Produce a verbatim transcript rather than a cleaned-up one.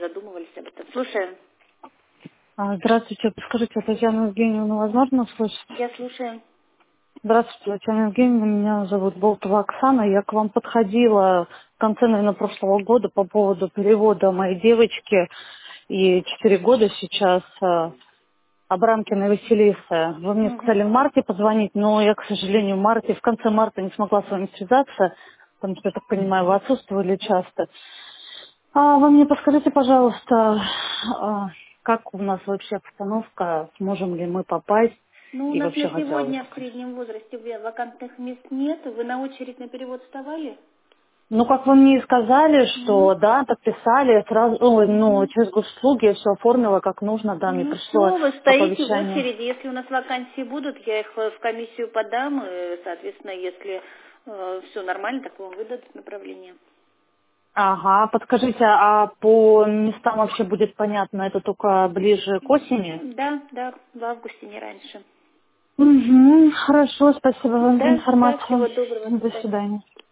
задумывались об этом. Слушаем. А, Здравствуйте, подскажите, Татьяна Евгеньевна, возможно услышать? Я слушаю. Здравствуйте, Татьяна Евгеньевна, меня зовут Болтова Оксана. Я к вам подходила в конце, наверное, прошлого года по поводу перевода моей девочки, ей четыре года сейчас, э, Абрамкиной Василисы. Вы мне Угу. сказали в марте позвонить, но я, к сожалению, в марте, в конце марта не смогла с вами связаться, потому что, я так понимаю, вы отсутствовали часто. А вы мне подскажите, пожалуйста, а, как у нас вообще обстановка, сможем ли мы попасть, Ну, у и нас вообще на хотелось сегодня бы. в среднем возрасте вакантных мест нет. Вы на очередь на перевод вставали? Ну, как вы мне и сказали, Угу. что да, подписали, сразу, ой, ну, Угу. через госуслуги я все оформила как нужно, да, мне Ну пришло все, вы стоите в оповещение. очереди. Если у нас вакансии будут, я их э, в комиссию подам. И, соответственно, если все нормально, так вам выдадут направление. Ага, подскажите, а по местам вообще будет понятно, это только ближе к осени? Да, да, в августе, не раньше. Угу, хорошо, спасибо вам за Да, да, информацию. всего доброго, до До свидания. свидания.